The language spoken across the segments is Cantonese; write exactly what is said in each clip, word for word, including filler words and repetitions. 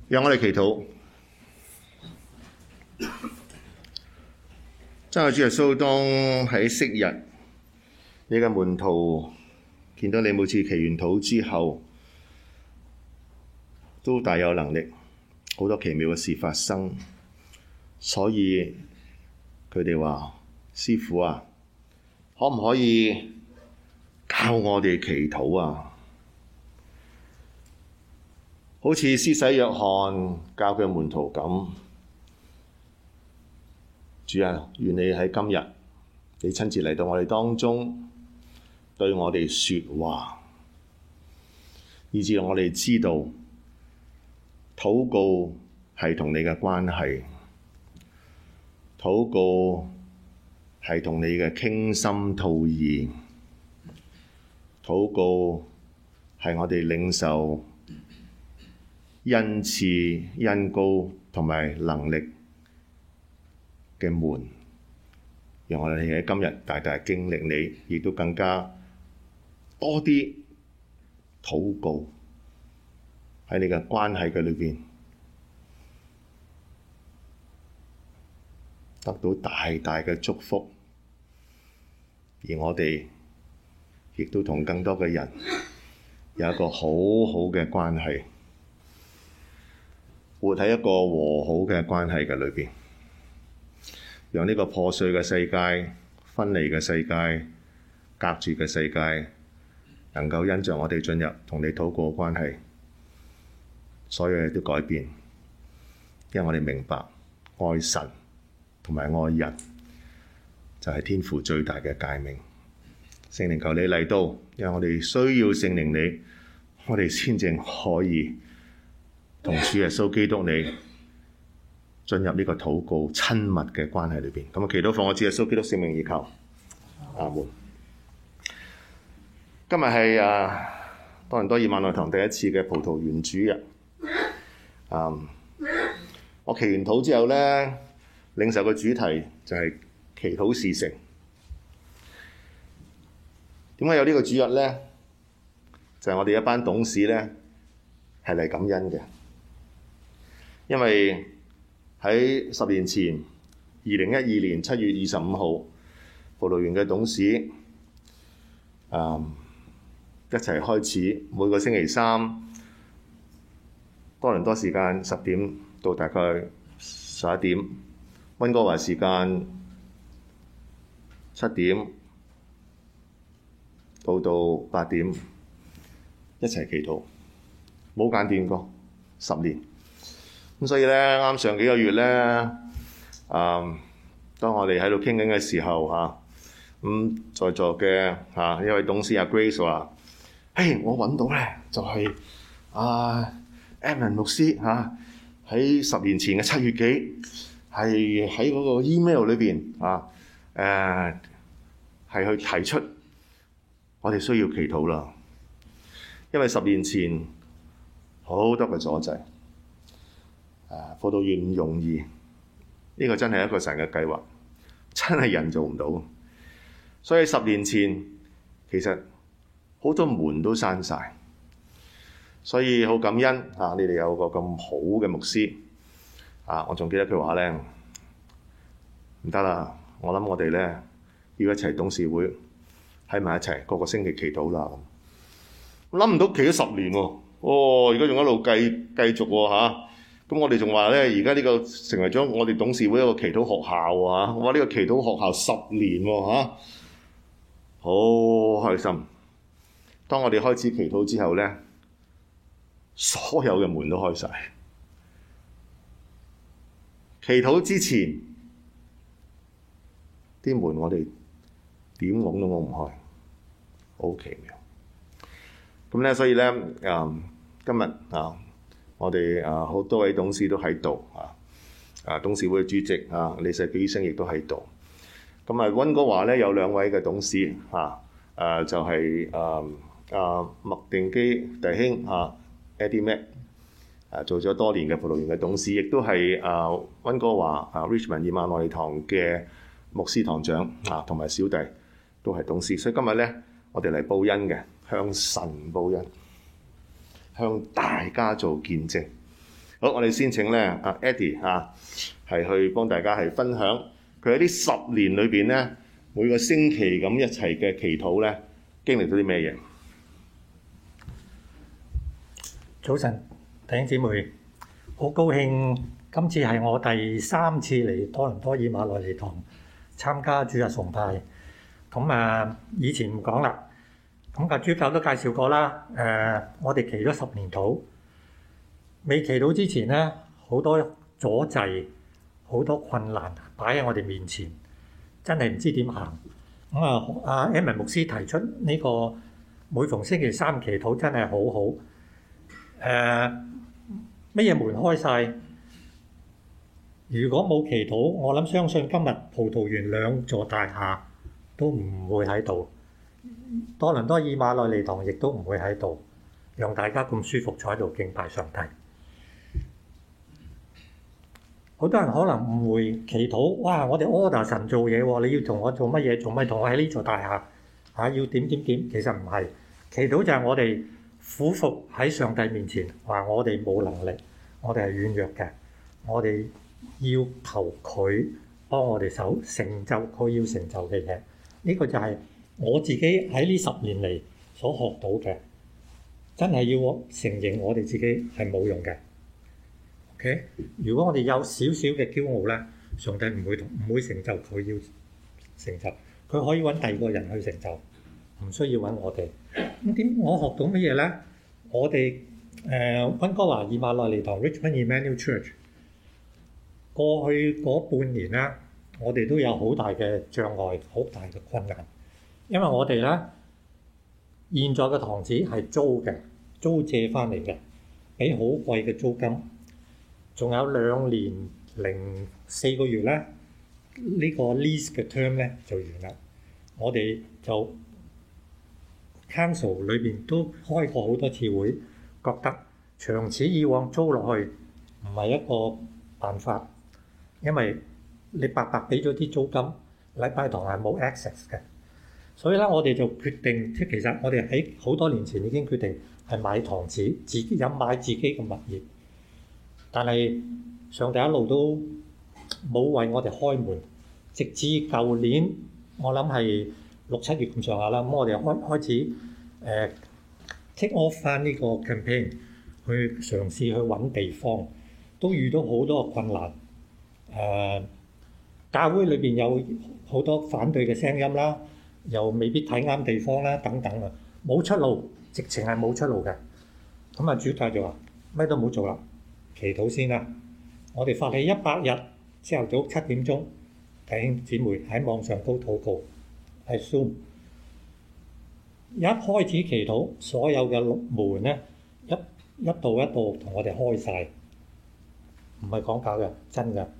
讓我哋祈禱。真係主耶穌，當喺昔日你嘅門徒見到你每次祈完禱之後，都大有能力，好多奇妙嘅事發生，所以佢哋話：師父啊，可唔可以教我哋祈禱啊？好似施洗約翰教佢門徒咁。主啊，願你喺今日，你親自嚟到我哋當中，對我哋說話，以致我哋知道禱告係同你嘅關係，禱告係同你嘅傾心吐意，禱告係我哋領受恩賜、恩膏同埋能力嘅門，讓我哋喺今日大大經歷你，亦都更加多啲禱告喺你嘅關係嘅裏邊，得到大大嘅祝福，而我哋亦都同更多嘅人有一個好好嘅關係，活喺一個和好嘅關係嘅裏邊，讓呢個破碎嘅世界、分離嘅世界、隔絕嘅世界，能夠因着我哋進入同你禱告嘅關係，所有嘢都改變，因為我哋明白愛神同埋愛人就係天父最大嘅誡命。聖靈求你嚟到，因為我哋需要聖靈你，我哋先正可以同主耶穌基督你進入呢個禱告親密嘅關係裏邊。咁啊，祈禱奉我主耶穌基督聖名而求，阿門。今日係啊多倫多爾萬內堂第一次嘅葡萄園主日。嗯，我祈完禱之後咧，領受嘅主題就係祈禱事成。點解有呢個主日咧？就係、是、我哋一班董事咧係嚟感恩嘅，因為喺十年前，二零一二年七月二十五號，葡萄園嘅董事嗯一齊開始每個星期三多倫多時間十點到大概十一點，溫哥華時間七點到到八點一齊祈禱，冇間斷過十年。咁所以咧，啱上幾個月咧，嗯，當我哋喺度傾緊嘅時候嚇，咁、啊嗯、在座嘅嚇、啊、一位董事阿 Grace 話：嘿，我揾到咧，就係、是、啊 Edmund 牧師嚇喺十年前嘅七月幾，係喺嗰個 email 裏邊啊，誒、啊、係去提出我哋需要祈禱啦，因為十年前好多嘅阻滯。啊！葡萄園唔容易，呢、這個真係一個神嘅計劃，真係人做唔到。所以十年前其實好多門都閂晒，所以好感恩啊！你哋有個咁好嘅牧師啊！我仲記得佢話咧，唔得啦，我諗我哋咧要一齊董事會喺埋一齊，個個星期祈禱啦。我諗唔到祈咗十年喎，哦！而家仲一路繼繼續喎嚇。咁我哋仲話咧，而家呢個成為咗我哋董事會一個祈禱學校啊！我話呢個祈禱學校十年喎嚇，好開心。當我哋開始祈禱之後咧，所有嘅門都開晒。祈禱之前，啲門我哋點拱都拱唔開，好奇妙。咁咧，所以咧，誒，今日啊〜我哋啊好多位董事都喺度啊，啊董事會主席啊李世基醫生亦都喺度。咁啊溫哥華咧有兩位嘅董事啊，誒就係誒啊麥定基弟兄啊 Eddie Mac 啊做咗多年嘅葡萄園嘅董事，亦都係啊溫哥華啊 Richmond 爾萬內堂嘅牧師堂長啊，同埋小弟都係董事。所以今日咧我哋嚟報恩嘅，向神報恩，向大家做見證。 好，我哋先請咧阿 Eddie 啊，係去幫大家係分享佢喺呢十年裏邊咧，每個星期咁一齊嘅祈禱咧，經歷咗啲咩嘢？ 早晨，弟兄姊妹，好高興今次係我第三次嚟多倫多以馬內利堂參加主日崇拜。咁啊，以前唔講啦。咁個主教都介紹過啦。誒、呃，我哋祈咗十年禱，未祈禱之前咧，好多阻滯，好多困難擺喺我哋面前，真係唔知點行。咁啊，阿 Emma 牧師提出呢個每逢星期三祈禱真係好好。誒，乜嘢門開晒？如果冇祈禱，我諗相信今日葡萄園兩座大廈都唔會喺度，多倫多以馬內利堂亦都唔會喺度，讓大家咁舒服坐喺度敬拜上帝。好多人可能誤會祈禱，哇！我哋 order 神做嘢喎，你要同我做乜嘢？做乜同我喺呢座大廈嚇要點點點？其實唔係，祈禱就係我哋俯伏喺上帝面前，話我哋冇能力，我哋係軟弱嘅，我哋要求佢幫我哋手成就佢要成就嘅嘢。呢個就係我自己喺呢十年嚟所學到嘅，真係要承認我哋自己係冇用嘅。OK， 如果我哋有少少嘅驕傲咧，上帝唔會同唔會成就佢要成就，佢可以揾第二個人去成就，唔需要揾我哋。咁點我學到乜嘢咧？我哋誒溫哥華以馬內利堂 Richmond Emmanuel Church 過去嗰半年咧，我哋都有好大嘅障礙，好大嘅困難，因為我哋咧現在嘅堂址係租嘅，租借翻嚟嘅，俾好貴嘅租金，仲有兩年零四個月咧，呢個 lease 嘅 term 咧就完啦，我哋就 Council 裏邊都開過好多次會，覺得長此以往租落去唔係一個辦法，因為你白白俾咗啲租金，禮拜堂係冇 access 嘅，所以咧我哋就決定，即係其實我哋喺好多年前已經決定係買堂址，自己有買自己嘅物業，但係上帝一路都冇為我哋開門，直至舊年我諗係六七月咁上下啦，咁我哋開開始誒、呃、take off 翻呢個 campaign，去嘗試去揾地方，都遇到好多困難。誒、呃，教會裏邊有好多反對嘅聲音啦，又未必睇啱地方啦，等等啊，冇出路，直情係冇出路嘅。咁啊，主教就話咩都冇做啦，祈禱先啦。我哋發起一百日朝頭早七點鐘，弟兄姊妹喺網上高禱告。係 Zoom， 一開始祈禱，所有嘅門咧一一道一道同我哋開晒，唔係講假嘅，真嘅。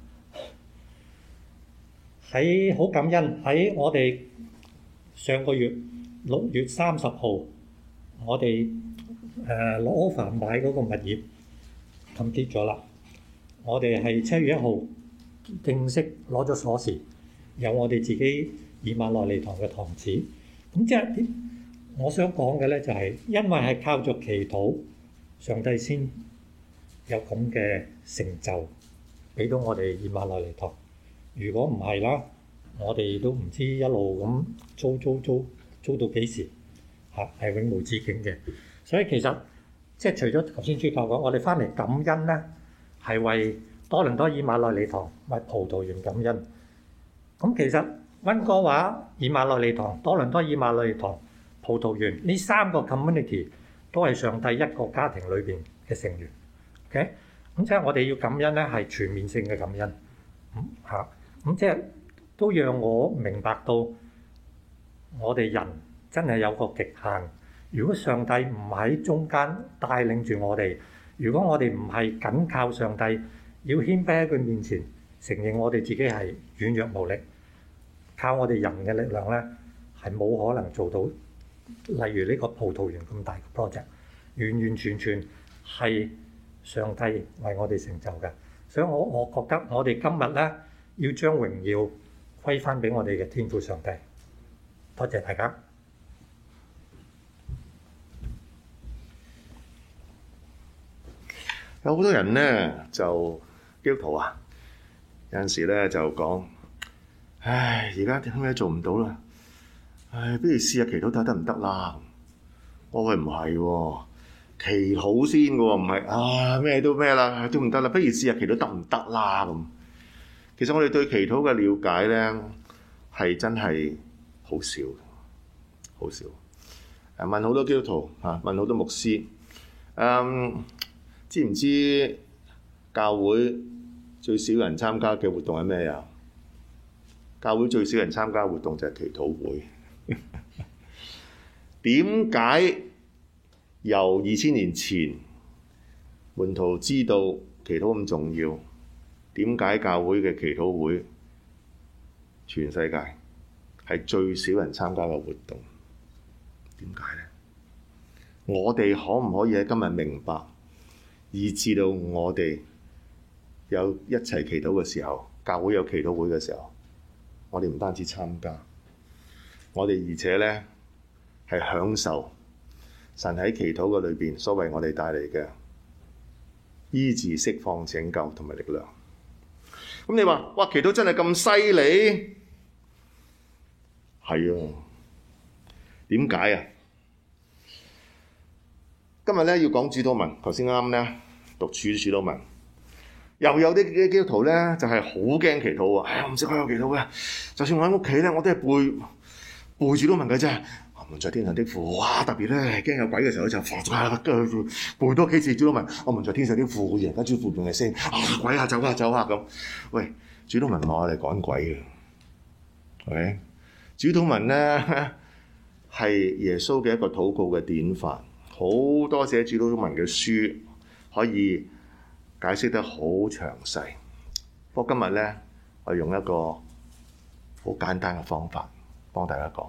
喺好感恩喺我哋上個月六月三十號，我哋誒攞 offer 買嗰個物業 complete 咗啦。我哋係七月一號正式攞咗鎖匙，有我哋自己以馬內利堂嘅堂址。咁即係我想講嘅咧，就係因為係靠著祈禱，上帝先有咁嘅成就俾到我哋以馬內利堂。如果唔係啦，我哋都唔知一路咁租租租租到幾時嚇，係永無止境嘅。所以其實即係除咗頭先主教講，我哋翻嚟感恩咧，係為多倫多以馬內利堂為葡萄園感恩。咁其實溫哥華以馬內利堂、多倫多以馬內利堂、葡萄園呢三個 community 都係上帝一個家庭裏邊嘅成員。OK，咁即係我哋要感恩咧，係全面性嘅感恩。咁嚇，咁即係都讓我明白到我哋人真係有個極限。如果上帝唔喺中間帶領住我哋，如果我哋唔係緊靠上帝，要謙卑喺佢面前，承認我哋自己係軟弱無力，靠我哋人嘅力量咧，係冇可能做到。例如呢個葡萄園咁大嘅 project，完完全全係上帝為我哋成就嘅。所以我我覺得我哋今日咧要將榮耀歸翻俾我哋嘅天父上帝。多謝大家。 有好多人咧就基督徒啊，有陣時咧就講：唉，而家點解做唔到啦？唉，不如試下祈禱睇得唔得啦？我話唔係喎，祈禱先嘅喎，唔係啊咩都咩啦，都唔得啦，不如試下祈禱得唔得啦咁。其實我哋對祈禱嘅了解咧係真係好少，好少。誒問好多基督徒嚇，問好多牧師，嗯，知唔知教會最少人參加嘅活動係咩啊？教會最少人參加嘅活動就係祈禱會。點解由二千年前門徒知道祈禱咁重要？點解教會嘅祈禱會全世界係最少人參加嘅活動？點解呢？我哋可唔可以喺今日明白，以至到我哋有一齊祈禱嘅時候，教會有祈禱會嘅時候，我哋唔單止參加，我哋而且呢係享受神喺祈禱嘅裏邊所為我哋帶嚟嘅醫治、釋放、拯救同埋力量。咁你話哇，祈禱真係咁犀利？係啊，點解啊？今日咧要講主禱文，頭先啱咧讀主主禱文，又有啲基督徒咧就係好驚祈禱喎。哎呀，唔識開有祈禱嘅，就算我喺屋企咧，我都係背背主禱文嘅啫。我們在天上的父，哇！特別咧驚有鬼嘅時候就發背多幾次主禱文。我們在天上的父，而家主父邊嘅聲，啊鬼啊走啊走啊咁。喂，主禱文唔係我哋趕鬼嘅，係咪？主禱文咧係耶穌嘅一個禱告嘅典範。好多寫主禱文嘅書可以解釋得好詳細，不過今日咧，我用一個好簡單嘅方法幫大家講。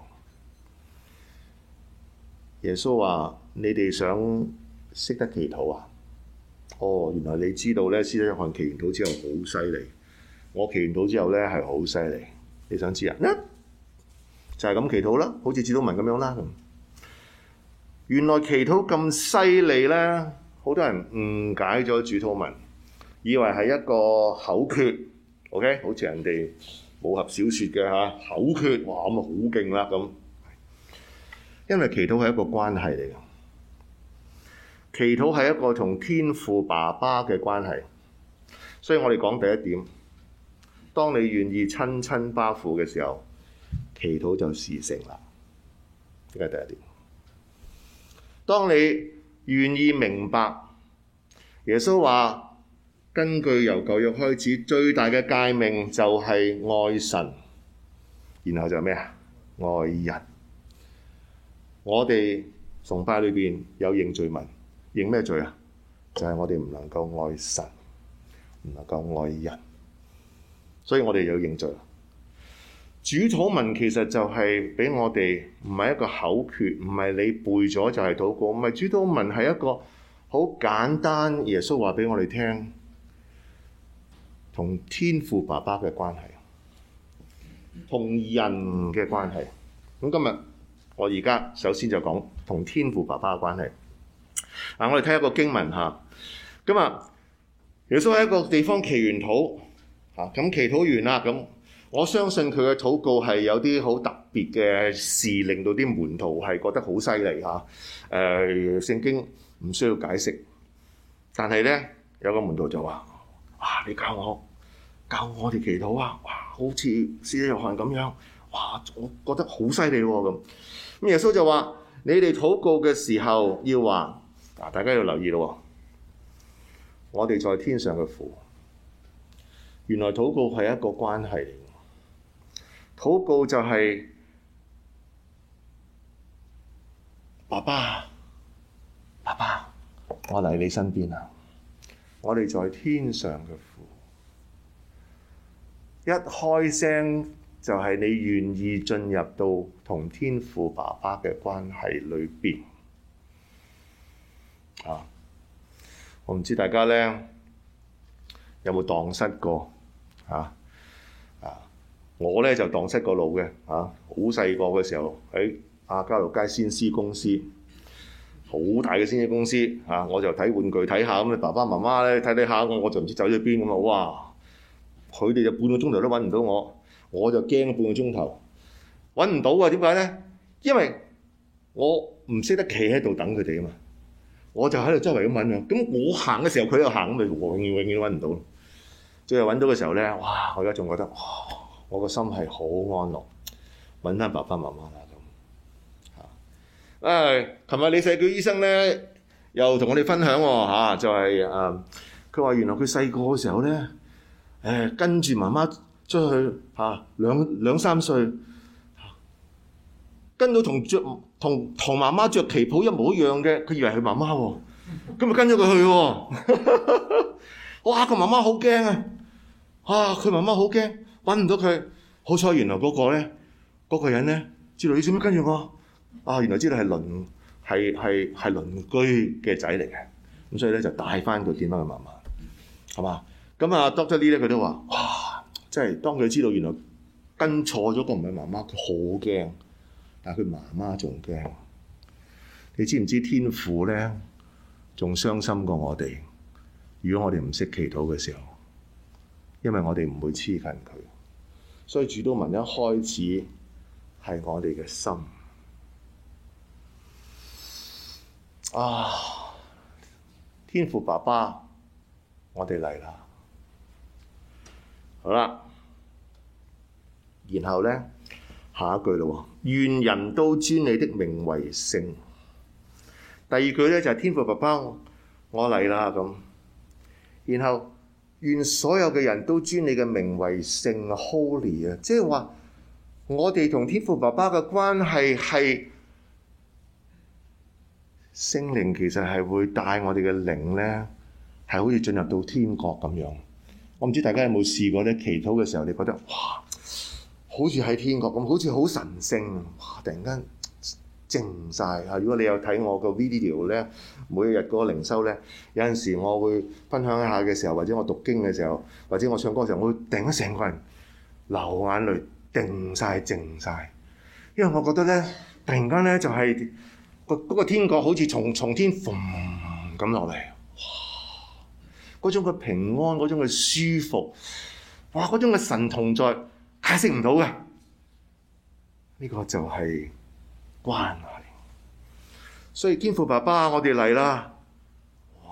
耶穌話：你哋想識得祈禱啊？哦，原來你知道咧，施洗約翰祈完禱之後好犀利，我祈完禱之後咧係好犀利。你想知啊？就係咁祈禱啦，好似主禱文咁樣啦。原來祈禱咁犀利咧，好多人誤解咗主禱文，以為係一個口訣 ，OK？ 好似人哋武俠小説嘅嚇口訣，哇咁啊好勁啦咁。因為祈禱係一個關係嚟嘅，祈禱係一個同天父爸爸嘅關係，所以我哋講第一點，當你願意親親巴父嘅時候，祈禱就事成啦。呢個係第一點。當你願意明白，耶穌話根據由舊約開始最大嘅誡命就係愛神，然後就咩啊？愛人。我哋崇拜裏邊有認罪文，認咩罪啊？就係、是、我哋唔能夠愛神，唔能夠愛人，所以我哋有認罪。主禱文其實就係俾我哋唔係一個口訣，唔係你背咗就係禱告，唔係。主禱文係一個好簡單，耶穌話俾我哋聽，同天父爸爸嘅關係，同人嘅關係。咁今日我而家首先就講同天父爸爸嘅關係。嗱，我哋睇一個經文嚇。咁啊，耶穌喺一個地方祈完禱嚇，咁祈禱完啦咁。我相信佢嘅禱告係有啲好特別嘅事，令到啲門徒係覺得好犀利嚇。誒、呃，聖經唔需要解釋，但係咧有個門徒就話：啊，你教我教我哋祈禱啊！哇，好似施洗約翰咁樣，哇，我覺得好犀利喎咁。咁耶穌就話：你哋禱告嘅時候要話，嗱，大家要留意咯。我哋在天上嘅父，原來禱告係一個關係嚟。禱告就係爸爸，爸爸，我嚟你身邊啊！我哋在天上嘅父，一開聲就係你願意進入到同天父爸爸嘅關係裏邊啊！我唔知大家咧有冇蕩失過啊？我咧就蕩失個路嘅嚇，好細個嘅時候喺亞皆老街先施公司，好好大嘅先機公司嚇、啊，我就睇玩具睇下，咁你爸爸媽媽咧睇睇下，我就唔知走咗邊咁啊！哇，佢哋就半個鐘頭都揾唔到我，我就驚半個鐘頭揾唔到啊！點解咧？因為我唔識得企喺度等佢哋啊嘛，我就喺度周圍咁揾啊。咁我行嘅時候，佢又行，咁咪永遠永遠都揾唔到。最後揾到嘅時候咧，哇！我而家仲覺得，哇！我個心係好安樂，揾翻爸爸媽媽啦咁嚇。誒，琴日李世叫醫生咧，又同我哋分享喎嚇，就係誒，佢話原來佢細個嘅時候咧，誒跟住媽媽出去嚇兩兩三歲，跟到同著同同媽媽着旗袍一模一樣嘅，佢以為係媽媽喎，咁咪跟咗佢去喎。哇！個媽媽好驚啊！啊！佢媽媽好驚，揾唔到佢。好彩原來嗰個咧，嗰個人咧，知道你做咩跟住我？啊！原來知道係鄰係係係鄰居嘅仔嚟嘅，咁所以咧就帶翻佢見翻佢媽媽，係嘛？咁啊 Doctor Lee 咧佢都話：哇！即係當佢知道原來跟錯咗個唔係媽媽，佢好驚。但係佢媽媽仲驚。你知唔知天父咧仲傷心過我哋？如果我哋唔識祈禱嘅時候，因為我哋唔會黐近佢，所以主禱文一開始係我哋嘅心啊！天父爸爸，我哋嚟啦，好啦，然後咧下一句咯，願人都尊你的名為聖。第二句咧就係、是、天父爸爸，我嚟啦咁。然後願所有嘅人都尊你嘅名為聖 Holy 啊，即係話我哋同天父爸爸嘅關係係聖靈，其實係會帶我哋嘅靈咧，係好似進入到天國咁樣。我唔知大家有冇試過咧，祈禱嘅時候你覺得哇，好似喺天國咁，好似好神聖，哇！突然間靜晒啊！如果你有睇我個 video 咧，每一日嗰個靈修咧，有陣時我會分享一下嘅時候，或者我讀經嘅時候，或者我唱歌嘅時候，我會突然間成個人流眼淚，定晒靜晒。因為我覺得咧，突然間咧就係、是、個嗰個天國好似從從天嘭咁落嚟，哇！嗰種嘅平安，嗰種嘅舒服，哇！嗰種嘅神同在，解釋唔到嘅。呢、這個就係關係，所以天父爸爸，我哋嚟啦！哇！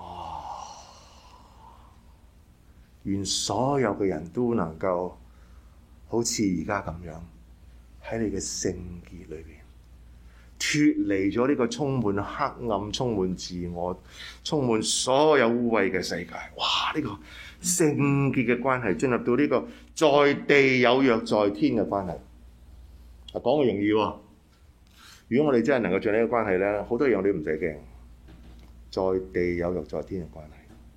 願所有嘅人都能夠好似而家咁樣喺你嘅聖潔裏邊脫離咗呢個充滿黑暗、充滿自我、充滿所有污穢嘅世界。哇！呢、這個聖潔嘅關係進入到呢個在地有約在天嘅關係。啊，講嘅容易喎。如果我哋真係能夠做呢個關係咧，好多嘢我哋都唔使驚。在地有約在天嘅關係，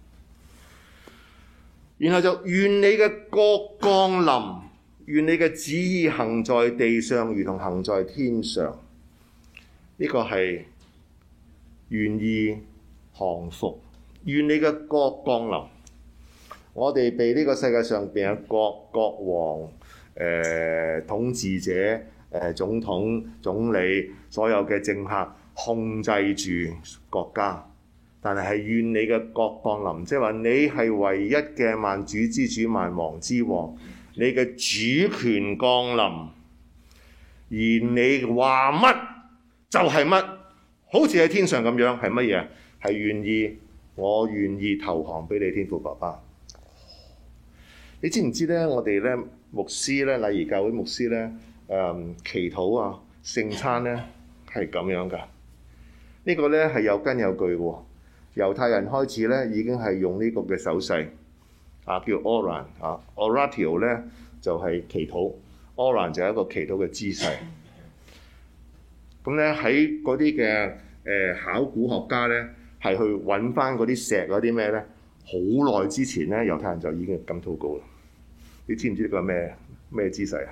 然後就願你嘅國降臨，願你嘅旨意行在地上，如同行在天上。呢、這個係願意降服，願你嘅國降臨。我哋被呢個世界上邊嘅國國王、誒、呃、統治者、誒、呃、總統、總理，所有嘅政客控制住國家，但係係願你嘅國降臨，即係話你係唯一嘅萬主之主、萬王之王，你嘅主權降臨，而你話乜就係乜，好似喺天上咁樣，係乜嘢？係願意，我願意投降俾你天父爸爸。你知唔知咧？我哋咧牧師咧，禮儀教會牧師咧，誒、嗯、祈禱啊、聖餐咧係咁樣噶。這個、呢個咧係有根有據嘅喎。猶太人開始咧已經係用呢個嘅手勢啊，叫 Oran 啊 ，Oratio 咧就係、是、祈禱 ，Oran 就係一個祈禱嘅姿勢。咁咧喺嗰啲嘅誒考古學家咧係去揾翻嗰啲石嗰啲咩咧？好耐之前咧，猶太人就已經咁禱告啦。你知唔知呢個係咩咩姿勢啊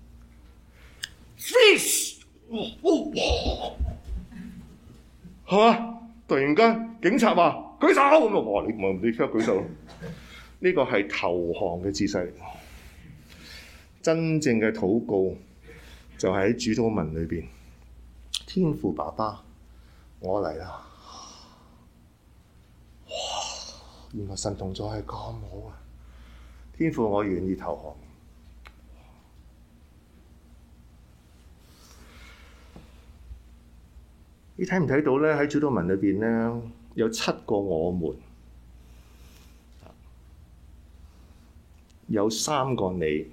？Freeze！ 哇！係嘛？突然間警察話舉手咁啊！哇！你唔係你即刻舉手。呢個係投降嘅姿勢。真正嘅禱告就喺主禱文裏邊。天父爸爸，我嚟啦！ 原來神同在係咁好啊！天父，我願意投降。你睇唔睇到咧？喺主禱文裏邊咧，有七個我們，有三個你，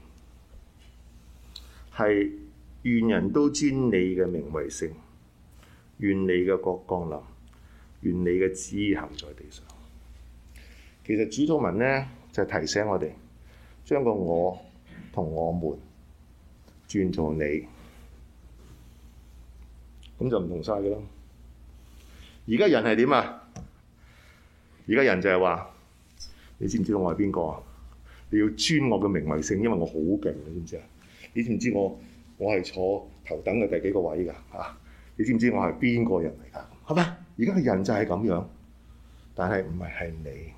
係願人都尊你嘅名為聖，願你嘅國降臨，願你嘅旨意行在地上。其實主禱文咧就係提醒我哋，將個我同我們轉做你，咁就唔同晒嘅啦。而家人係點啊？而家人就係話：你知唔知道我係邊個啊？你要尊我嘅名為聖，因為我好勁，你知唔知啊？你知唔知我我係坐頭等嘅第幾個位㗎？嚇！你知唔知我係邊個人嚟㗎？係咪？而家嘅人就係咁樣，但係唔係係你。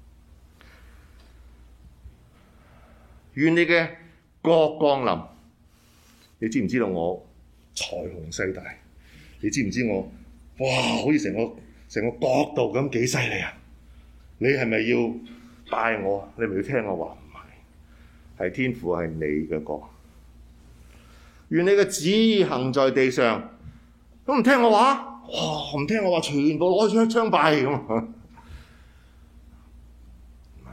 願你嘅國降臨。你知唔知道我財雄勢大？你知唔知我哇？好似成個成個國度咁幾犀利啊！你係咪要拜我？你係咪要聽我話？唔係，係天父係你嘅國。願你嘅旨意行在地上。都唔聽我話，哇！唔聽我話，全部攞出一槍斃咁。唔係，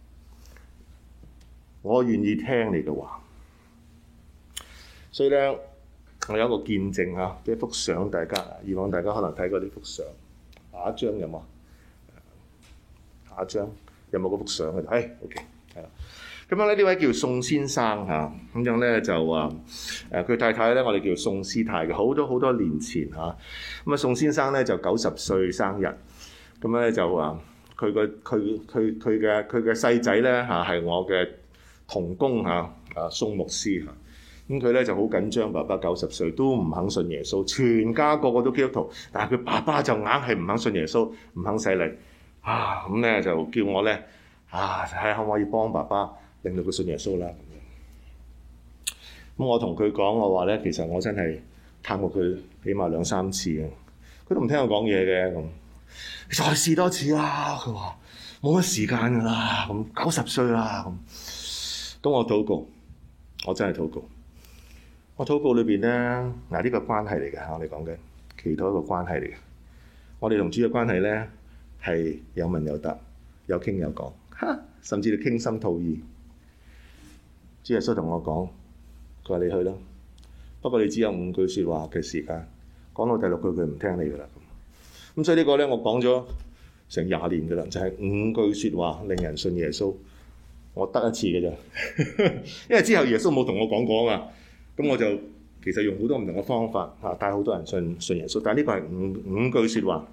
我願意聽你嘅話。所以咧，我有一個見證嚇，俾一幅相大家。以往大家可能睇過呢幅相，下一張有冇？下一張有冇嗰幅相嘅？係 OK， 係啦。咁樣咧，呢位叫宋先生嚇，咁樣咧就話誒佢太太咧，我哋叫宋師太嘅，好多好多年前嚇。咁啊，宋先生咧就九十歲生日，咁咧就話佢個佢佢佢嘅佢嘅細仔咧嚇係我嘅同工嚇啊，宋牧師嚇。咁佢咧就好緊張，爸爸九十歲都唔肯信耶穌，全家個個都基督徒，但係佢爸爸就硬係唔肯信耶穌，唔肯洗禮啊！咁咧就叫我咧啊睇下可唔可以幫爸爸令到佢信耶穌啦咁樣。咁我同佢講，我話咧其實我真係探過佢起碼兩三次嘅，佢都唔聽我講嘢嘅咁。你再試多次啦，佢話冇乜時間㗎啦，咁九十歲啦咁。咁我禱告，我真係禱告。我禱告裏邊咧，嗱呢個關係嚟嘅嚇，我哋講緊祈禱一個關係嚟嘅。我哋同主嘅關係咧係有問有答，有傾有講，甚至你傾心吐意。主耶穌同我講，佢話你去啦，不過你只有五句説話嘅時間，講到第六句佢唔聽你噶啦。咁所以個呢個咧我講咗成廿年噶啦，就係、是、五句説話令人信耶穌，我得一次嘅啫，因為之後耶穌冇同我講過啊嘛。咁我就其實用好多唔同嘅方法嚇帶好多人信信耶穌，但係呢個係五五句説話。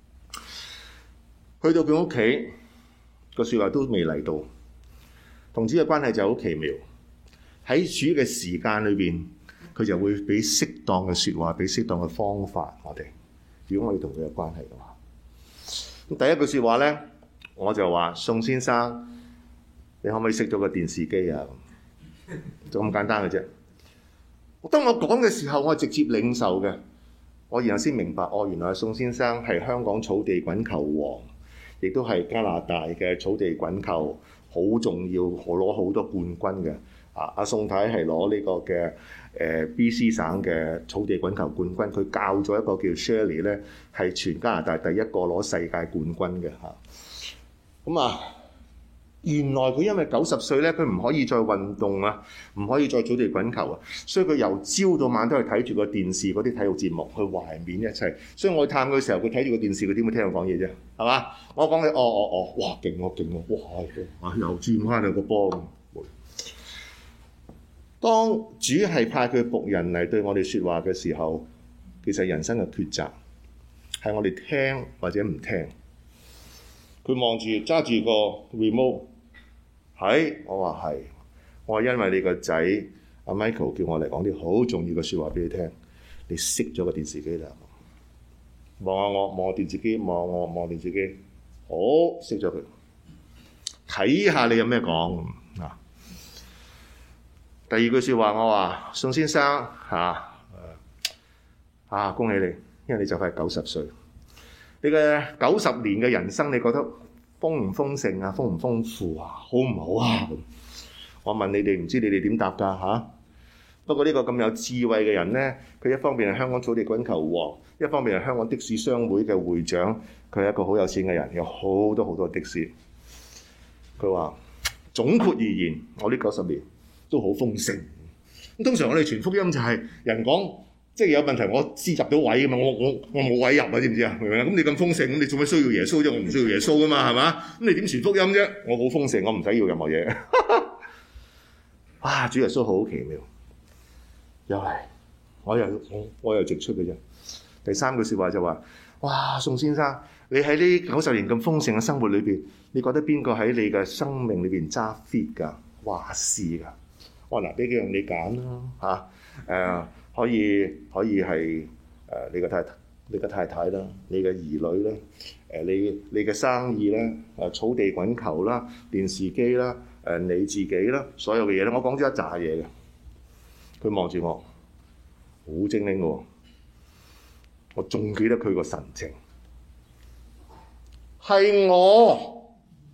去到佢屋企個説話都未嚟到，同主嘅關係就好奇妙。喺主嘅時間裏邊，佢就會俾適當嘅説話，俾適當嘅方法我哋。如果我哋同佢有關係嘅話，咁第一句説話咧，我就話宋先生，你可唔可以熄咗個電視機啊？就咁簡單嘅啫。當我講嘅時候，我係直接領受嘅。我然後先明白，哦，原來宋先生係香港草地滾球王，亦都係加拿大嘅草地滾球好重要，攞好多冠軍嘅。啊，阿宋太係攞呢個嘅誒、呃、B C 省嘅草地滾球冠軍，佢教咗一個叫 Shirley 咧，係全加拿大第一個攞世界冠軍嘅嚇。咁啊〜原來佢因為九十歲咧，佢唔可以再運動啊，唔可以再草地滾球啊，所以佢由朝到晚都係睇住個電視嗰啲體育節目去懷緬一切。所以我去探佢嘅時候，佢睇住個電視，佢點會聽我講嘢啫？係嘛？我講你，哦哦哦，哇勁喎勁喎，哇啊又轉翻兩個波咁。當主係派佢僕人嚟對我哋説話嘅時候，其實人生嘅抉擇係我哋聽或者唔聽。佢望住揸住個 remote。係，我話係，我話因為你個仔阿 Michael 叫我嚟講啲好重要嘅説話俾你聽，你熄咗個電視機啦。望下我，望下電視機，望我，望電視機，好，熄咗佢，睇下你有咩講啊。第二句説話我話宋先生嚇啊，啊恭喜你，因為你就快九十歲，你嘅九十年嘅人生你覺得豐唔豐盛啊？豐唔豐富啊？好唔好啊？我問你哋，唔知你哋點答㗎嚇？不過呢個咁有智慧嘅人咧，佢一方面係香港土地滾球王，一方面係香港的士商會嘅會長，佢係一個好有錢嘅人，有好多好多的士。佢話總括而言，我呢九十年都好豐盛。咁通常我哋傳福音就係人講，即係有問題，我知入到位㗎嘛，我我我冇位入啊，知唔知啊？明唔明啊？咁你咁豐盛，咁你做咩需要耶穌啫？我唔需要耶穌噶嘛，係嘛？咁你點傳福音啫？我好豐盛，我唔使要任何嘢。哇！主耶穌好奇妙。又嚟，我又我我又直出嘅啫。第三句説話就話：哇，宋先生，你喺呢九十年咁豐盛嘅生活裏邊，你覺得邊個喺你嘅生命裏邊揸 fit 㗎、話事㗎？我嗱俾幾樣你揀啦嚇，誒、呃、可以可以係誒、呃、你嘅太你嘅太太啦，你嘅兒女啦，誒、呃、你你嘅生意啦，誒、呃、草地滾球啦，電視機啦，誒、呃、你自己啦，所有嘅嘢咧，我講咗一紮嘢嘅。佢望住我，好精靈嘅喎，我仲記得佢個神情，係我。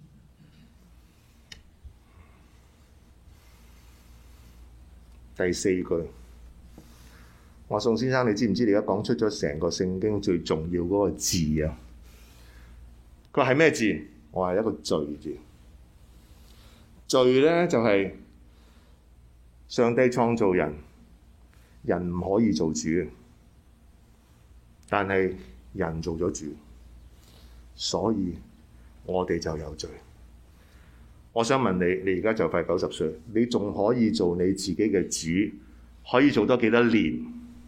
第四句，我話宋先生，你知唔知你而家講出咗成個聖經最重要嗰個字啊？佢話係咩字？我話一個罪字。罪咧就係、是。上帝創造人，人唔可以做主，但係人做咗主，所以我哋就有罪。我想問你，你而家就快九十歲，你仲可以做你自己嘅主，可以做多幾多年？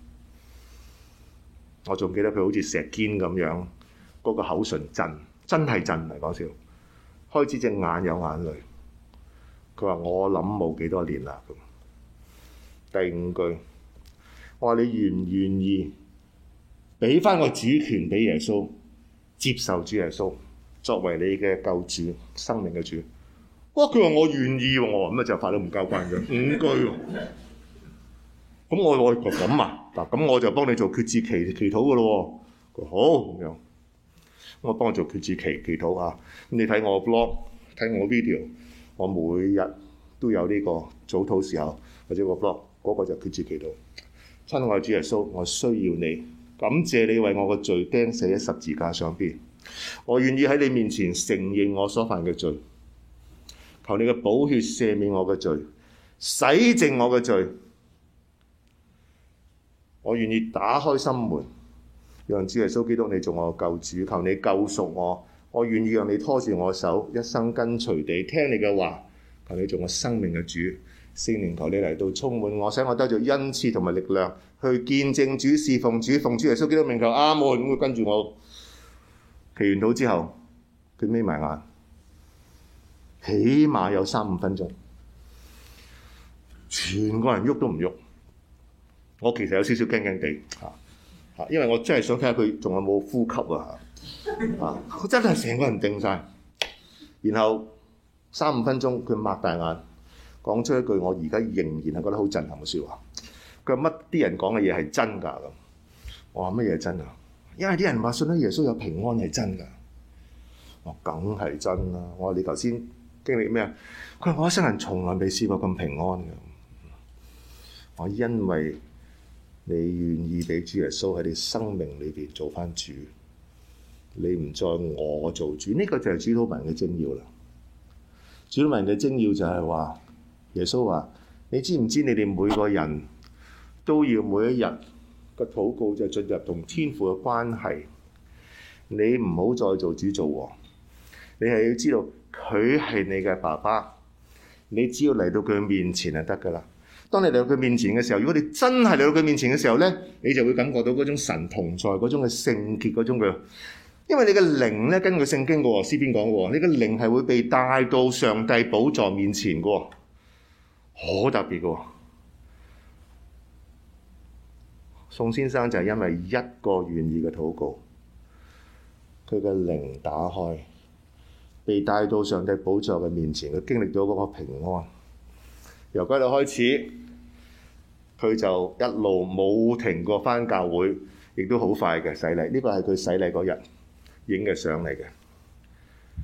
我仲記得佢好似石堅咁樣，嗰、那個口唇震，真係震，唔係講笑。開始隻眼有眼淚，佢話我諗冇幾多年啦。第五句，我話你願唔願意俾翻個主權俾耶穌，接受主耶穌作為你嘅救主、生命嘅主？哇！佢話我願意喎，我話咁啊就快都唔交關咗五句喎。咁我我咁啊嗱，咁我就幫你做決志祈祈禱嘅咯喎。佢好咁樣，我幫我做決志祈祈禱啊。咁你睇我 blog， 睇我 video， 我每日都有呢個早禱時候或者個 blog。嗰個就決志祈禱，親愛主耶穌，我需要你，感謝你為我個罪釘死喺十字架上邊，我願意喺你面前承認我所犯嘅罪，求你嘅寶血赦免我嘅罪，洗淨我嘅罪，我願意打開心門，讓主耶穌基督你做我救主，求你救贖我，我願意讓你拖住我手，一生跟隨地聽你嘅話，求你做我生命嘅主。聖靈求你嚟到充滿我，使我得著恩賜同埋力量去見證主、侍奉主、奉主耶穌基督名求阿門。咁佢跟住我祈完禱之後，佢眯埋眼，起碼有三五分鐘，全個人喐都唔喐。我其實有少少驚驚地嚇嚇，因為我真係想睇下佢仲有冇呼吸啊嚇嚇，我真係成個人定晒。然後三五分鐘，佢擘大眼。講出一句我而家仍然係覺得好震撼嘅説話。佢話乜啲人講嘅嘢係真㗎咁？我話乜嘢真啊？因為啲人話信咗耶穌有平安係真㗎。我梗係真啦。我話你頭先經歷咩啊？佢話我一生人從來未試過咁平安㗎。我因為你願意俾主耶穌喺你生命裏邊做翻主，你唔再我做主，呢、這個就係主禱文嘅精要啦。主禱文嘅精要就係話。耶穌話：你知唔知你哋每個人都要每一日個禱告就進入同天父嘅關係？你唔好再做主做王，你係要知道佢係你嘅爸爸，你只要嚟到佢面前就得㗎啦。當你嚟到佢面前嘅時候，如果你真係嚟到佢面前嘅時候咧，你就會感覺到嗰種神同在、嗰種嘅聖潔、嗰種嘅，因為你嘅靈咧，根據聖經嘅喎，詩篇講嘅喎，你嘅靈係會被帶到上帝寶座面前嘅喎。好特別嘅喎，宋先生就係因為一個願意嘅禱告，佢嘅靈打開，被帶到上帝寶座嘅面前，佢經歷咗嗰個平安。由嗰日開始，佢就一路冇停過返教會，亦都好快嘅洗禮。呢個係佢洗禮嗰日影嘅相嚟嘅。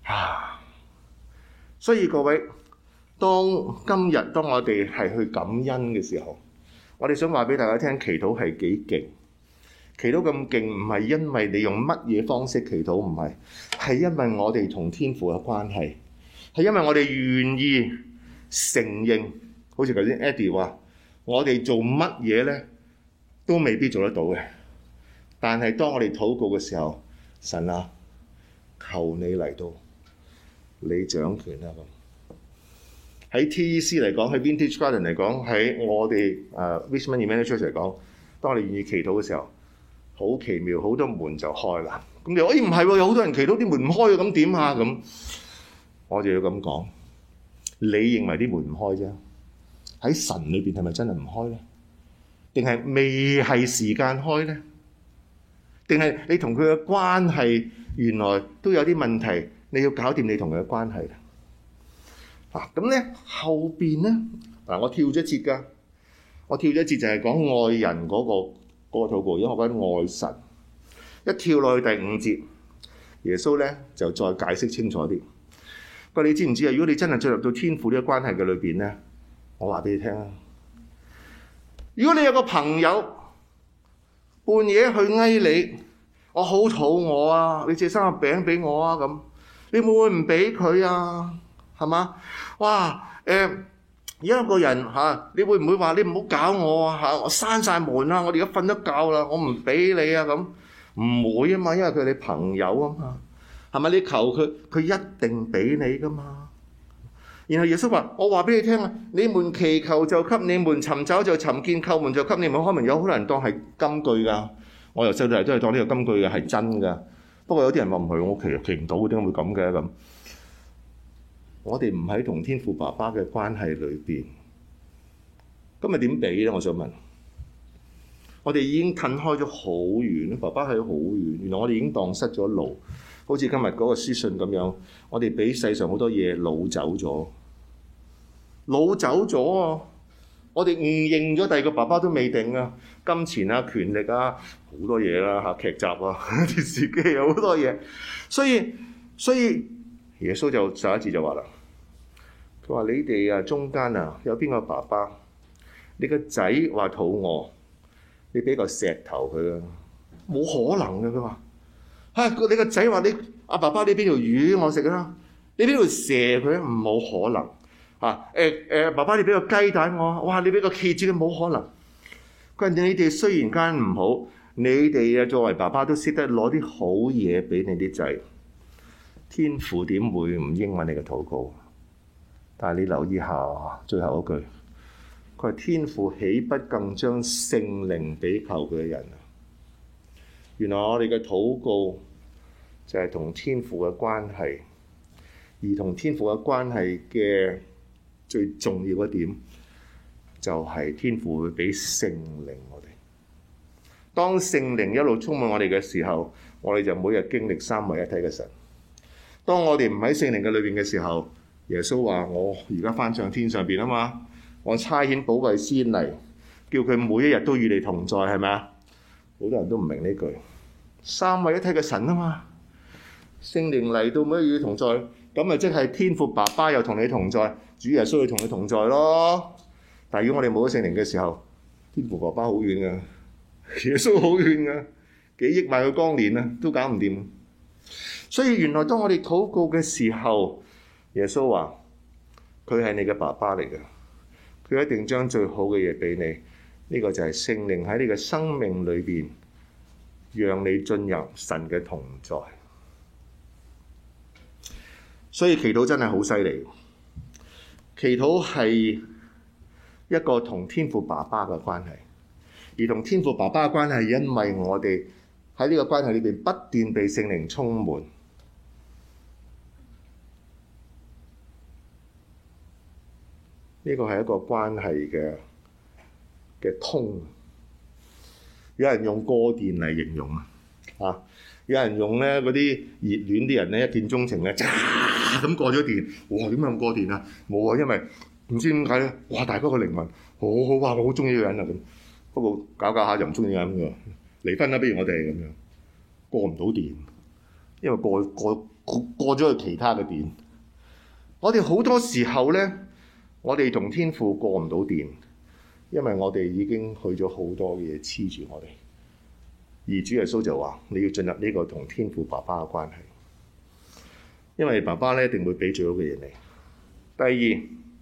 啊！所以各位，當今日當我哋係去感恩嘅時候，我哋想話俾大家聽，祈禱係幾勁。祈禱咁勁唔係因為你用乜嘢方式祈禱，唔係，係因為我哋同天父嘅關係，係因為我哋願意承認，好似頭先 Eddie 話，我哋做乜嘢咧都未必做得到嘅。但係當我哋禱告嘅時候，神啊，求你嚟到，你掌權啦咁。喺 T E C 嚟講，喺 Vintage Garden 嚟講，喺我哋誒 Richmond Emmanuel Church 嚟講，當我哋願意祈禱嘅時候，好奇妙，好多門就開啦。咁你話，咦唔係喎，有好多人祈禱啲門唔開嘅，咁點啊？咁我就要咁講，你認為啲門唔開啫，喺神裏邊係咪真係唔開咧？定係未係時間開咧？定係你同佢嘅關係原來都有啲問題，你要搞掂你同佢嘅關係咧？嗱咁咧後邊咧嗱，我跳咗一節㗎，我跳咗一節就係講愛人嗰、嗰個。嗰個禱告，因為我覺得愛神，一跳落去第五節，耶穌咧就再解釋清楚啲。不過你知唔知啊？如果你真係進入到天父呢個關係嘅裏邊咧，我話俾你聽啊！如果你有個朋友半夜去翳你，我好肚餓啊，你借生個餅俾我啊咁，你會唔會唔俾佢啊？係嘛？哇誒！呃而家有個人嚇，你會唔會話你唔好搞我啊嚇？我閂晒門啦，我哋而家瞓得覺啦，我唔俾你啊咁，唔會啊嘛，因為佢係你朋友啊嘛，係咪？你求佢，佢一定俾你噶嘛。然後耶穌話：我話俾你聽啊，你們祈求就給你們，尋找就尋見，叩門就給你們開門。有好多人當係金句㗎，我由細到大都係當呢個金句嘅係真㗎。不過有啲人話唔係，我祈祈唔到，點解會咁嘅咁？我哋唔喺同天父爸爸嘅關係裏邊，今日點俾咧？我想問，我哋已經褪開咗好遠，爸爸喺好遠，原來我哋已經蕩失咗路，好似今日嗰個書信咁樣，我哋俾世上好多嘢擄走咗，擄走咗啊！我哋誤認咗第二個爸爸都未定啊，金錢啊、權力啊，好多嘢啦嚇，劇集啊、電視機有好多嘢，所以所以。耶穌就上一次就話啦，佢話你哋啊中間啊有邊個爸爸，你個仔話肚餓，你俾個石頭佢啊，冇可能嘅。佢話嚇你個仔話你阿爸爸，你俾條魚我食啦，你俾條蛇佢啊，冇可能嚇。誒誒爸爸，你俾個雞蛋我，哇你俾個蠍子佢，冇可能。佢話你哋雖然間唔好，你哋啊作為爸爸都識得攞啲好嘢俾你啲仔。天父點會唔應允你嘅禱告？但係你留意下最後嗰句，佢話天父豈不更將聖靈俾求佢嘅人啊？原來我哋嘅禱告就係同天父嘅關係，而同天父嘅關係嘅最重要一點就係天父會俾聖靈我哋。當聖靈一路充滿我哋嘅時候，我哋就每日經歷三位一體嘅神。當我哋唔喺聖靈嘅裏邊嘅時候，耶穌話：我而家翻上天上邊啊嘛，我差遣保惠師嚟，叫佢每一日都與你同在，係咪啊？好多人都唔明呢句，三位一體嘅神啊嘛，聖靈嚟到每一日與你同在，咁咪即係天父爸爸又同你同在，主耶穌要同你同在咯。但係如果我哋冇咗聖靈嘅時候，天父爸爸好遠噶，耶穌好遠噶，幾億萬個光年啊，都搞唔掂。所以原來當我哋禱告嘅時候，耶穌話佢係你嘅爸爸嚟嘅，佢一定將最好嘅嘢俾你。呢個就係聖靈喺你嘅生命裏邊，讓你進入神嘅同在。所以祈禱真係好犀利，祈禱係一個同天父爸爸嘅關係，而同天父爸爸嘅關係係因為我哋喺呢個關係裏邊不斷被聖靈充滿。呢個係一個關係嘅嘅通，有人用過電嚟形容啊，啊，有人用咧嗰啲熱戀啲人咧一見鍾情咧，喳咁過咗電，哇點解咁過電啊？冇啊，因為唔知點解咧，哇大哥個靈魂好好哇，我好中意呢個人啊咁，不過搞搞下就唔中意咁嘅，離婚啦，不如我哋咁樣過唔到電，因為過過過過咗去其他嘅電。我哋好多時候咧，我哋同天父過唔到電，因為我哋已經去咗好多嘢黐住我哋。而主耶穌就話：你要進入呢個同天父爸爸嘅關係，因為爸爸咧一定會俾最好嘅嘢你。第二，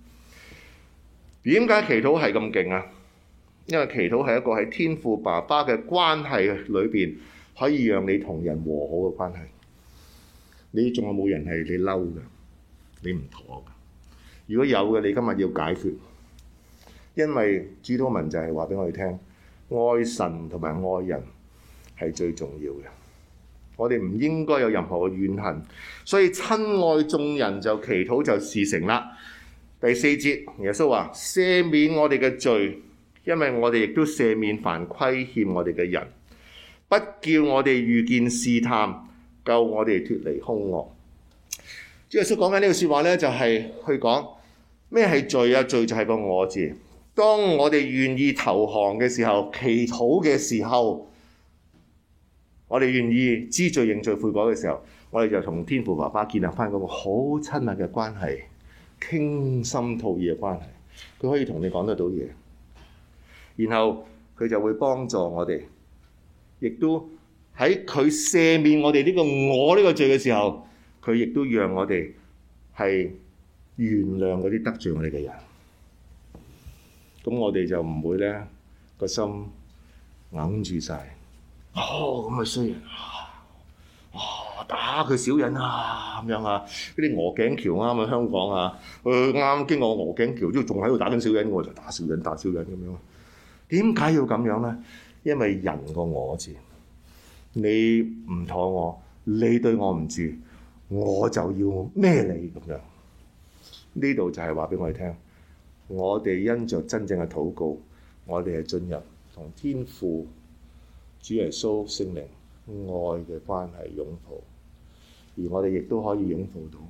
點解祈禱係咁勁啊？因為祈禱係一個喺天父爸爸嘅關係裏邊，可以讓你同人和好嘅關係。你仲有冇人係你嬲嘅？你唔妥嘅？如果有嘅，你今日要解決，因為主禱文就係話俾我哋聽，愛神同埋愛人係最重要嘅。我哋唔應該有任何嘅怨恨，所以親愛眾人就祈禱就事成啦。第四節，耶穌話：赦免我哋嘅罪，因為我哋亦都赦免凡虧欠我哋嘅人，不叫我哋遇見試探，救我哋脫離兇惡。主耶穌講緊呢句説話咧，就係去講咩係罪啊？罪就係個我字。當我哋願意投降嘅時候，祈禱嘅時候，我哋願意知罪認罪悔改嘅時候，我哋就同天父爸爸建立翻嗰個好親密嘅關係，傾心吐意嘅關係。佢可以同你講得到嘢，然後佢就會幫助我哋，亦都喺佢赦免我哋呢個我呢個罪嘅時候，佢亦都讓我哋係原諒嗰啲得罪我哋嘅人。咁我哋就唔會咧個心揞住晒。哦，咁嘅衰人啊！哇，打佢小人啊咁樣啊！嗰啲鵝頸橋啱喺香港啊，佢啱經過鵝頸橋，都仲喺度打緊小人，我就打小人打小人咁樣。點解要咁樣咧？因為人個我字，你唔妥我，你對我唔住，我就要孭你咁樣。呢度就係話俾我哋聽，我哋因着真正嘅禱告，我哋係進入同天父、主耶穌、聖靈愛嘅關係擁抱，而我哋亦都可以擁抱到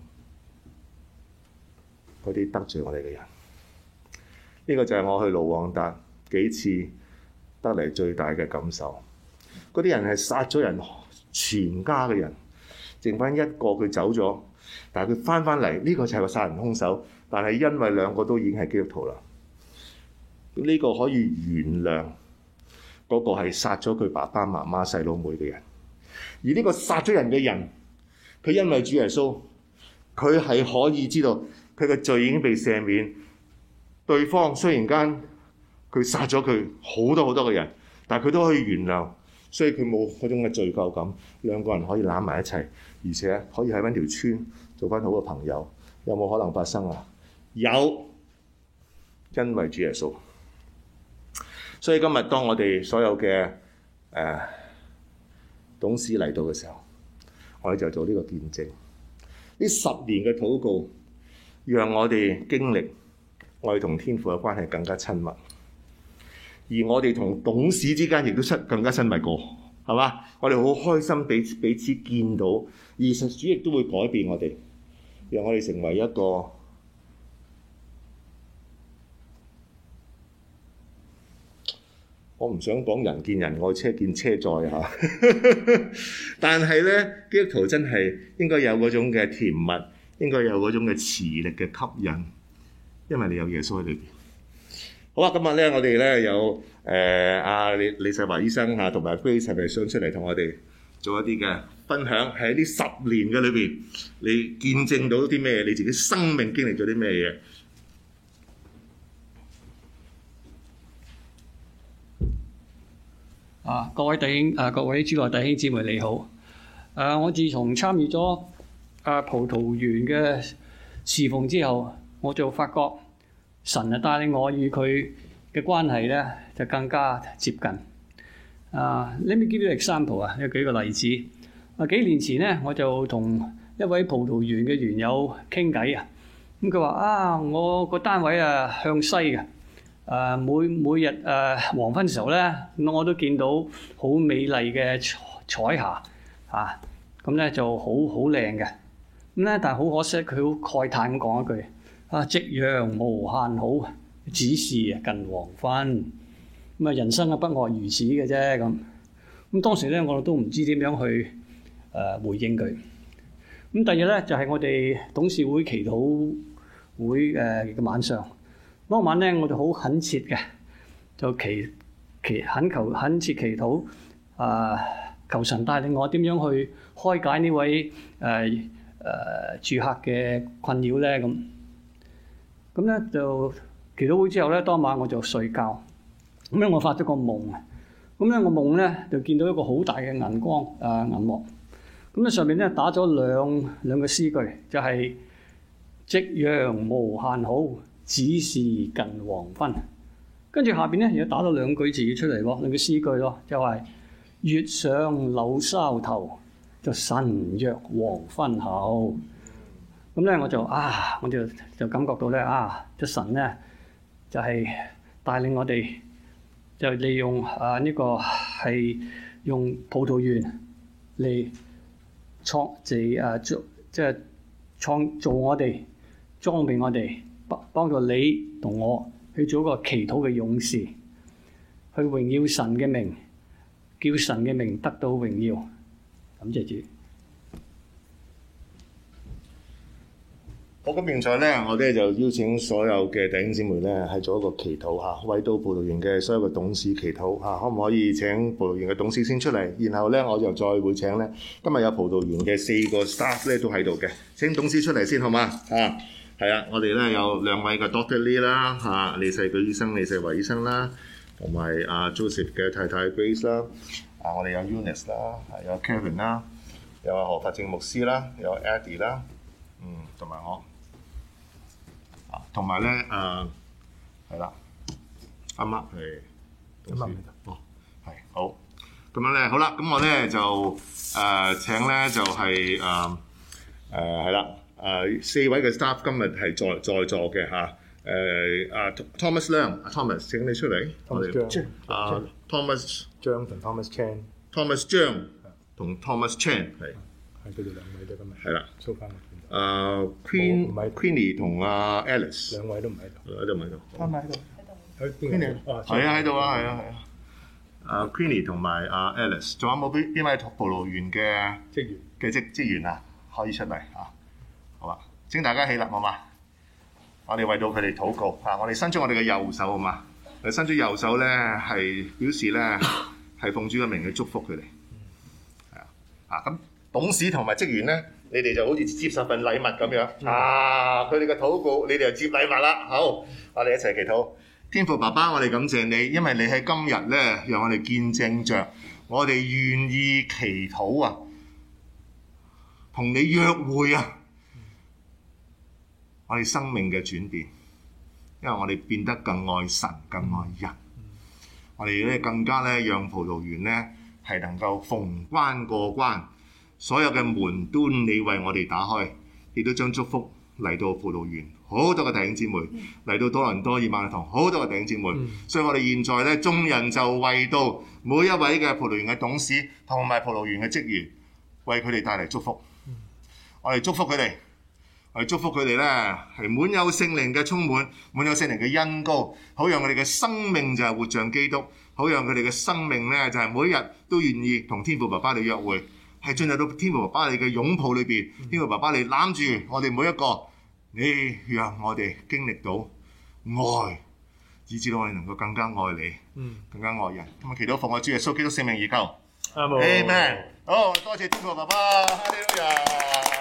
嗰啲得罪我哋嘅人。呢、這個就係我去盧旺達幾次得嚟最大嘅感受。嗰啲人係殺咗人全家嘅人，剩翻一個佢走咗，但係佢翻返嚟，呢、這個就係個殺人兇手。但係因為兩個都已經係基督徒啦，呢、這個可以原諒嗰個係殺咗佢爸爸媽媽細佬妹嘅人。而呢個殺咗人嘅人，佢因為主耶穌，佢係可以知道佢嘅罪已經被赦免。對方雖然間佢殺咗佢好多好多嘅人，但係佢都可以原諒，所以佢冇嗰種嘅罪疚感。兩個人可以攬埋一齊，而且可以喺返條村做返好嘅朋友。有冇可能發生啊？有，因為主耶穌。所以今日當我哋所有嘅誒、呃、董事嚟到嘅時候，我哋就做呢個見證。呢十年嘅禱告，讓我哋經歷我哋同天父嘅關係更加親密，而我哋同董事之間亦都親更加親密過，係嘛？我哋好開心彼此彼此見到，而實主亦都會改變我哋，讓我哋成為一個。我唔想講人見人愛，車見車載嚇，但係咧，基督徒真係應該有嗰種嘅甜蜜，應該有嗰種嘅磁力嘅吸引，因為你有耶穌喺裏邊。好啊，今日咧我哋咧有誒阿李李世華醫生嚇，同埋 Grace 係咪想出嚟同我哋做一啲嘅分享？喺呢十年嘅裏邊，你見證到啲咩？你自己生命經歷咗啲咩嘢？ 啊，各位弟兄，啊各位主內弟兄姊妹你好。啊，我自從參與咗啊葡萄園嘅侍奉之後，我就發覺神啊帶領我與佢嘅關係咧就更加接近。啊，let me give you an example啊，要舉個例子。啊，幾年前咧我就同一位葡萄園嘅園友傾偈啊，咁佢話啊，我個單位啊向西嘅。誒、呃、每每日誒、呃、黃昏嘅時候咧，我都見到好美麗嘅彩霞啊，咁咧就好好靚嘅。咁咧，但係好可惜，佢好慨嘆咁講一句：啊，夕陽無限好，只是近黃昏。咁啊，人生啊不外如此嘅啫咁。咁當時咧，我都唔知點樣去誒、呃、回應佢。 咁第二咧就係、是、我哋董事會祈禱會誒嘅晚上，嗰晚咧我就好懇切嘅，就祈祈懇求懇切祈禱啊、呃，求神帶領我點樣去開解呢位誒誒、呃呃、住客嘅困擾咧咁。咁咧就祈禱會之後咧，當晚我就睡覺。咁咧我發咗個夢，咁咧我夢咧就見到一個好大嘅銀光啊銀幕。咁咧上面咧打咗兩兩個詩句，就係、是、夕陽無限好，只是近黃昏。跟住下邊咧又打咗兩句字出嚟喎，兩句詩句咯，就係、是、月上柳梢頭，就晨若黃昏後。咁咧我就啊，我就就感覺到咧啊，隻神咧就係、是、帶領我哋，就利用啊呢、這個係用葡萄園嚟創自誒做即係創造我哋，裝備我哋，幫幫助你同我去做一個祈禱嘅勇士，去榮耀神嘅名，叫神嘅名得到榮耀。感謝主。 好，咁現在咧，我哋就邀請所有嘅弟兄姊妹咧，係做一個祈禱嚇，為到葡萄園嘅所有嘅董事祈禱嚇，可唔可以請葡萄園嘅董事先出嚟？然後咧，我就再會請咧，今日有葡萄園嘅四個 staff 咧都喺度嘅，請董事出嚟先好嗎？啊，係啊，我哋咧有兩位嘅 Doctor Lee 啦，嚇，李世舉醫生、李世華醫生啦，同埋阿 Joseph 嘅太太 Grace 啦，啊，我哋有 Eunice 啦，有 Kevin 啦，有何法正牧師啦，有 Eddie 啦，嗯，同埋我。同埋咧，誒係啦，啱啱係董事，哦係好，咁樣咧好啦，咁我咧就誒、呃、請咧就係誒誒係啦，誒、呃、四位嘅 staff 今日係在在座嘅嚇，誒阿 Thomas Leung，阿 Thomas 請你出嚟，我哋啊 Thomas 張同 Thomas Chan，Thomas 張同 Thomas Chan 係係佢哋兩位都今日係啦， 收翻。 誒 Queen Queenie 同阿 Alice 兩位都唔喺度， 喺度唔喺度？ 啱喺度， 喺邊個？ 係啊，喺度啊，係啊，係啊。誒 Queenie 同埋阿 Alice，仲有冇邊邊位葡萄園嘅職員嘅職職員啊？可以出嚟啊！好啊，請大家起立好嘛？我哋為到佢哋禱告啊！我哋伸出我哋嘅右手好嘛？我哋伸出右手咧，係表示咧係奉主嘅名去祝福佢哋。係啊，啊咁董事同埋職員咧。你哋就好似接受份禮物咁樣，啊！佢哋嘅禱告，你哋就接禮物啦。好，我哋一齊祈禱。天父爸爸，我哋感謝你，因為你喺今日咧，讓我哋見證着我哋願意祈禱啊，同你約會啊，我哋生命嘅轉變，因為我哋變得更愛神、更愛人。我哋咧更加咧，讓葡萄園咧係能夠逢關過關。所有嘅門端，你為我哋打開，亦都將祝福嚟到葡萄園。好多嘅弟兄姊妹嚟到多倫多以馬利堂，好多嘅弟兄姊妹。嗯、所以我哋現在咧，眾人就為到每一位嘅葡萄園嘅董事同埋葡萄園嘅職員，為佢哋帶嚟祝福。嗯、我哋祝福佢哋，我哋祝福佢哋咧係滿有聖靈嘅充滿，滿有聖靈嘅恩膏，好讓佢哋嘅生命就係活像基督，好讓佢哋嘅生命咧就係每一日都願意同天父爸爸嚟約會。係進入到天父爸爸你嘅擁抱裏邊，嗯、天父爸爸你攬住我哋每一個，你讓我哋經歷到愛，以至到我哋能夠更加愛你，嗯、更加愛人。咁啊，祈禱奉我主耶穌基督聖名而求，阿門。好，多謝天父爸爸，哈利路亞。